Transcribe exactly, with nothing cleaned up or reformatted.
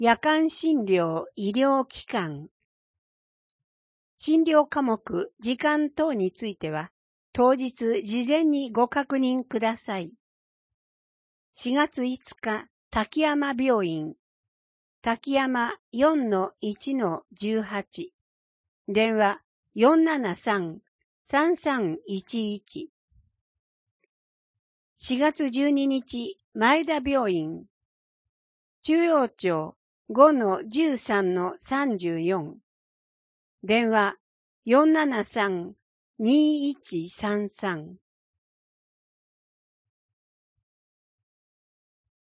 夜間診療医療機関。診療科目、時間等については、当日事前にご確認ください。しがついつか、滝山病院。滝山 よんのいちのじゅうはち。電話 よんななさん さんさんいちいち。しがつじゅうににち、前田病院。中央町 ごのじゅうさんのさんじゅうよん。電話 よんななさん にいちさんさん。